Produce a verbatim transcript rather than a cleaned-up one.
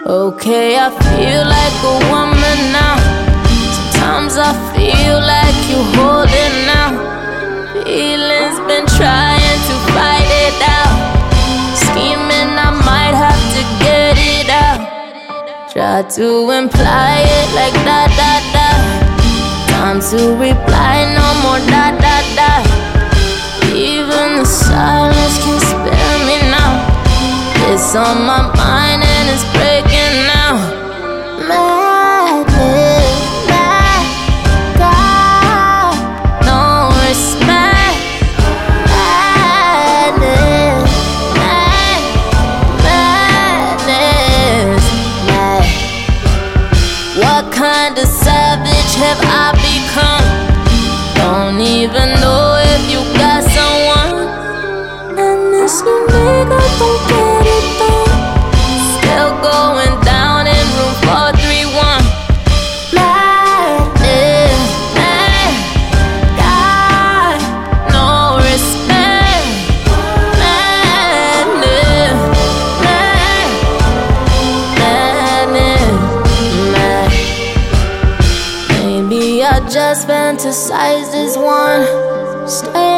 Okay, I feel like a woman now. Sometimes I feel like you holding now. Feelings been trying to fight it out. Scheming, I might have to get it out. Try to imply it like da da da. Time to reply, no more da da da. Even the silence can spare me now. It's on my mind and it's breaking now. Madness, mad, God, no respect. Madness, mad, madness, mad. What kind of savage have I become? Don't even know if you got someone. And this new nigga don't get it done. Still going down in room four three one. Madness, mad, God, no respect. Madness, mad, madness, mad. Maybe I just fantasize this one. Stay